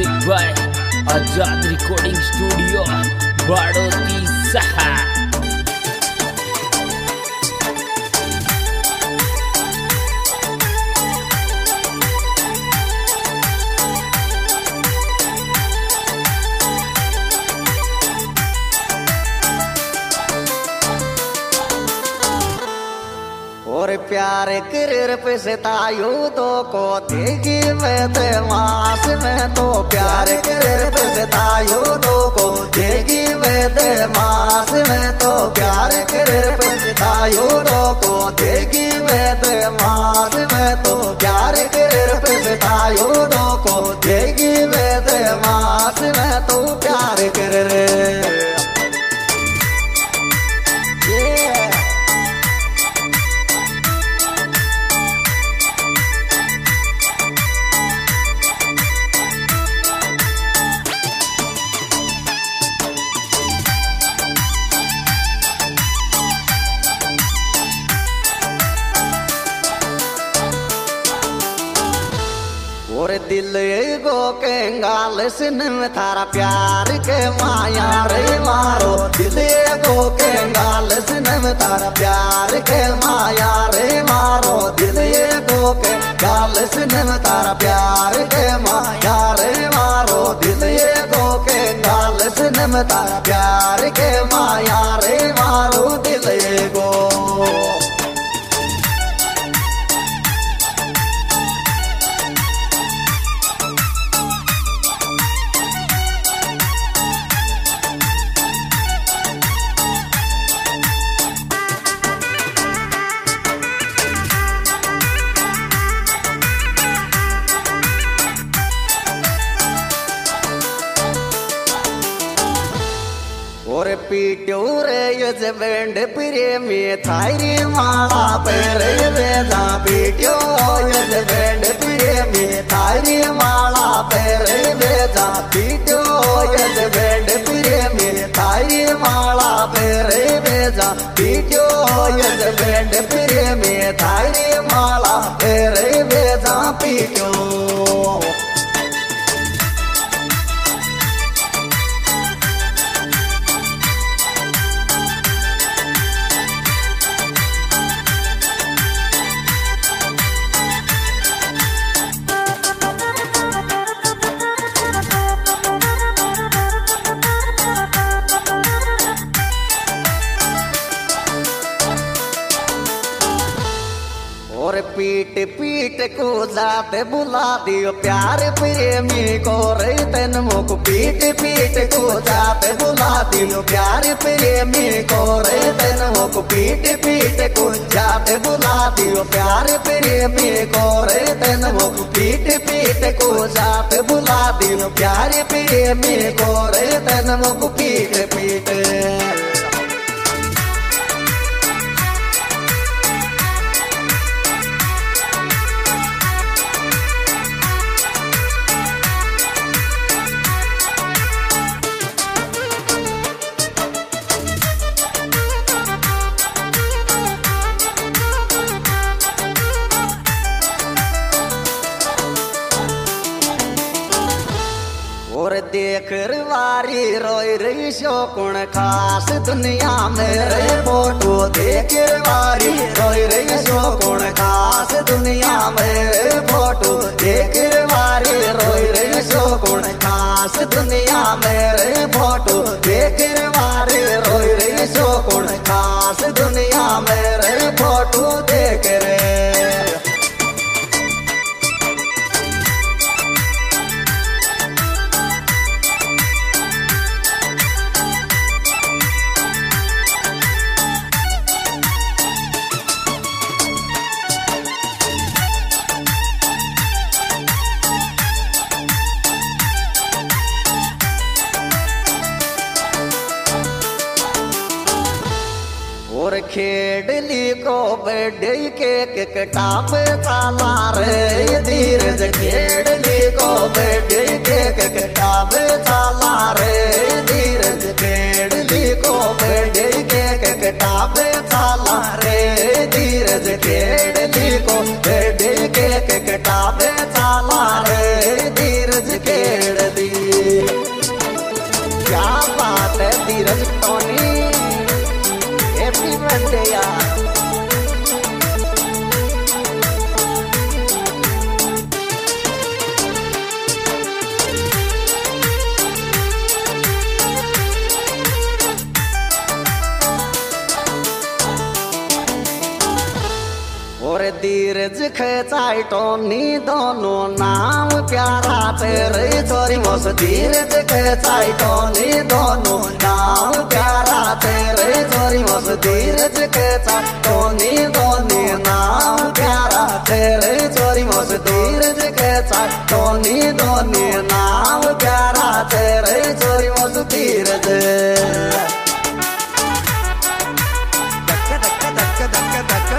Music by Azad recording studio बाड़ोती सहा। और प्यार कर पिसतायु तो को देगी मैं ते मास में तो प्यार कर पिसतायु तो को देगी मैं ते मास में तो प्यार कर पिसतायु तो को देगी मैं ते मास में तो प्यार कर पिसतायु तो को देगी मैं ते मास में तो प्यार कर और दिल गो के गाल सिन में थारा प्यार के माया रे मारो दिल गो के गाल सिन में थारा प्यार के माया रे मारो दिल गो के गाल सिन में थारा प्यार के माया रे मारो दिल गो के गाल सिन में थारा प्यार के माया रे मारो दिल गो। और पीट्यो रे यज बैंड प्रेमी थारी माला पेरे बेजा पीट्यो यज बैंड प्रेमी थारी माला पेरे बेजा पीट्यो यज बैंड प्रेमी थारी माला पेरे बेजा पीट्यो यज बैंड प्रेमी थारी माला पेरे बेजा पीट्यो। और पीट पीट को जाते बुला दियो प्यार प्रेमी को रे तेन मुख पीट पीट को जाते बुला दियो प्यार प्रेमी को रे तेन मुख पीट पीट को जाते बुला दियो प्यार प्रेमी को रे तेन मुख पीट पीट को जाते बुला दियो प्यार प्रेमी को रे तेन मुख पीट पीट। और देख वारी रोई रही शोकुण खास दुनिया में रे फोटो देख वारी रोई रही शोकुण खास दुनिया में रे फोटो देख वारी रोई रही शोकुण खास दुनिया में रे फोटो देख वारी रोई रही शोकुण खास दुनिया में रे फोटो देख रे। और खेडली को बेडे के कटाप चाला रे धीरज खेडली को बेडे के कटाप चाला रे धीरज खेडली को बेडे के कटाप चाला रे धीरज खेडली को बेडे के कटाप चाला रे धीरज खेड धीरज टोनी हैप्पी बर्थडे यार। और धीरज खेचाई टोनी दोनों नाम प्यारा तेरे चोरी मोस। धीरज खेचाई टोनी दोनों नाम प्यारा तेरे चोरी मोस। धीरज खेचाई टोनी दोनों नाम प्यारा तेरे चोरी मोस। धीरज खेचाई टोनी दोनों नाम प्यारा तेरे चोरी मोस। धीरज धक्का धक्का धक्का धक्का धक्का।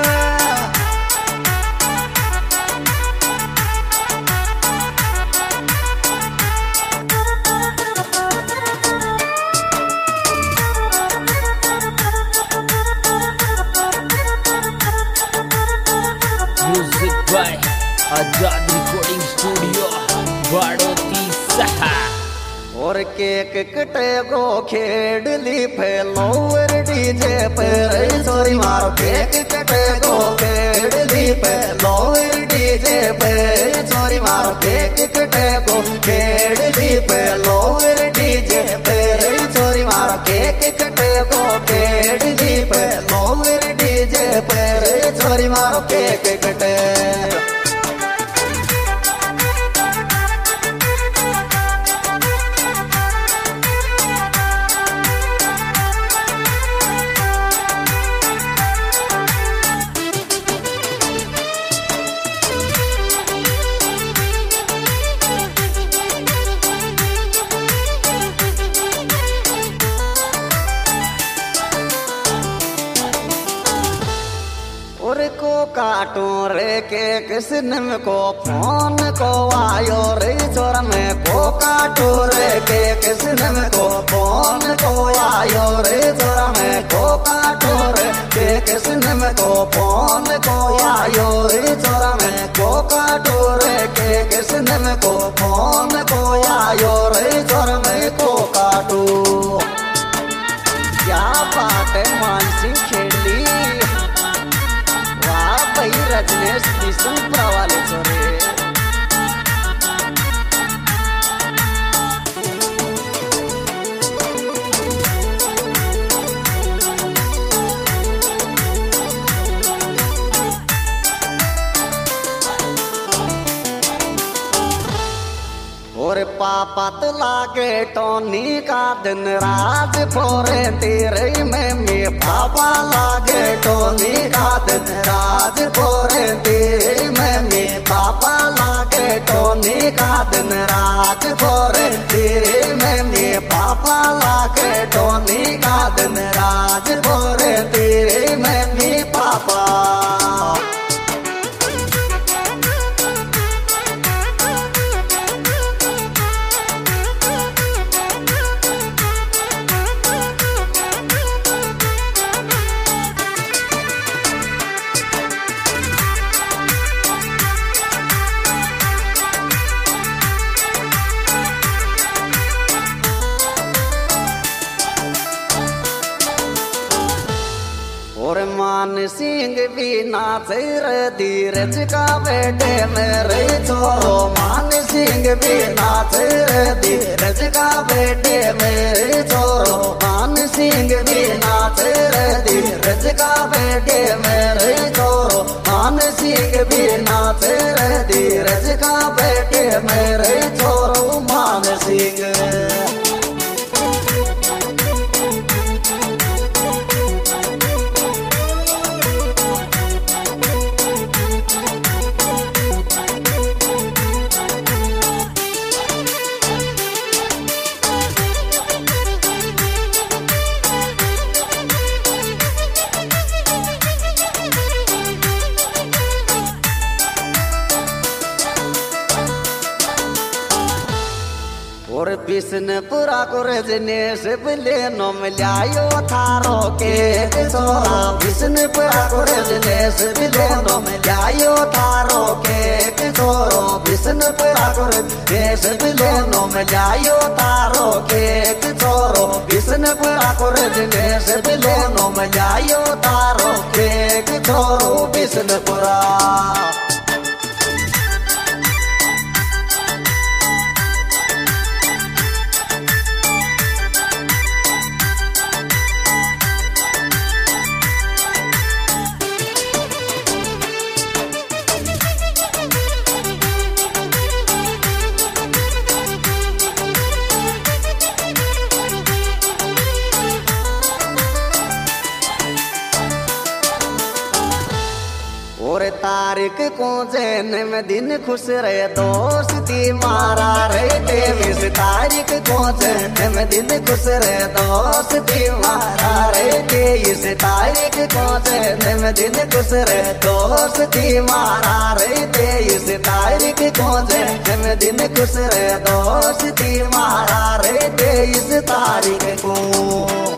Music by Azad recording studio बाड़ोती सहा। और केक कटे गो खेडली फेलोवर डीजे पे सॉरी मारो। केक कटे गो खेडली फेलोवर डीजे पे सॉरी मारो। केक कटे गो खेडली फेलोवर डीजे पे सॉरी मारो। केक कटे गो खेडली फेलोवर डीजे पे सॉरी मारो। केक कटे और को काटू रे के किसने को फोन को आयो रे छोरा में को काटू रे के किसने को फोन को आयो रे छोरा में को काटू रे के किसने को फोन को आयो रे छोरा में को काटू रे के किसने को फोन को आयो रे छोरा में को काटू। क्या बात है मानसिंह खेली भाई रजनेश दिसंपुरा वाले छोरे। और पापा तो लागे टोनी का दिन रात फोरे तेरे में पापा लागे टोनी का दिन रात फोरे तेरे में पापा लागे टोनी का दिन रात फोरे तेरे में पापा लागे टोनी का दिन रात फोरे तेरे में पापा। और मान सिंह भी नाचे रे धीरज का बेटे मेरे छोरो। मान सिंह भी नाचे रे धीरज का बेटे मेरे छोरो। मान सिंह भी नाचे रे धीरज का बेटे मेरे छोरो। मान सिंह भी नाचे रे धीरज का बेटे मेरे छोरो। मान सिंह और बिशनपुरा को रजनीश बिलेनो मिलायो थारो केक छोरा बिशनपुरा को रजनीश बिलेनो मिलायो थारो केक छोरो बिशनपुरा को रजनीश बिलेनो मिलायो थारो केक छोरो बिशनपुरा को रजनीश बिलेनो मिलायो थारो केक छोरो बिशनपुरा और तारीख को जैन में दिन खुश रहे दोस्ती मारा रहते इस तारीख को जैन में दिन खुश रहे दोस्ती मारा रहते इस तारीख को जैन में दिन खुश रहे दोस्ती मारा रहते इस तारीख को जैन में दिन खुश रहे दोस्ती मारा रहते इस तारीख को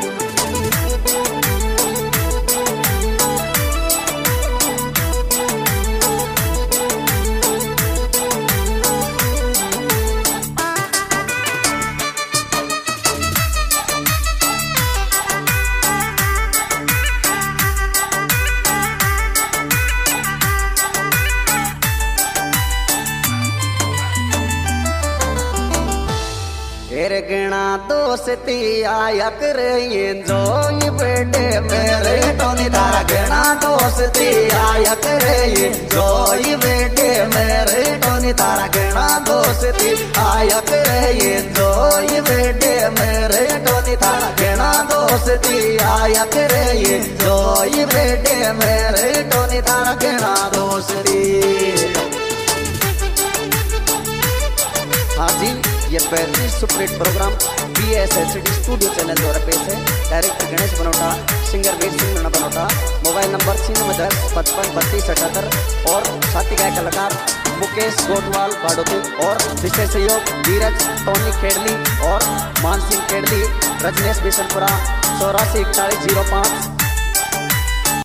तेरे गणा दोस्ती आया करे जो बेटे मेरे टोनी तारा गणा दोस्ती आया करे जो बेटे मेरे टोनी तारा गणा दोस्ती आया करे जो बेटे मेरे टोनी तारा गणा दोस्ती आया करे जो बेटे मेरे टोनी तारा गणा दोस्ती। हाँ जी, ये 35 superhit program BSLCD studio channel द्वारा पेश है। Director Ganesh Banota, singer Veer Singh Banota, mobile number 9910 55 32 78 और साथी गायक कलाकार मुकेश गोटवाल बाड़ोती और विशेष सहयोग धीरज टोनी खेड़ली और मान सिंह खेड़ली, रजनीश बिशनपुरा 84 41 05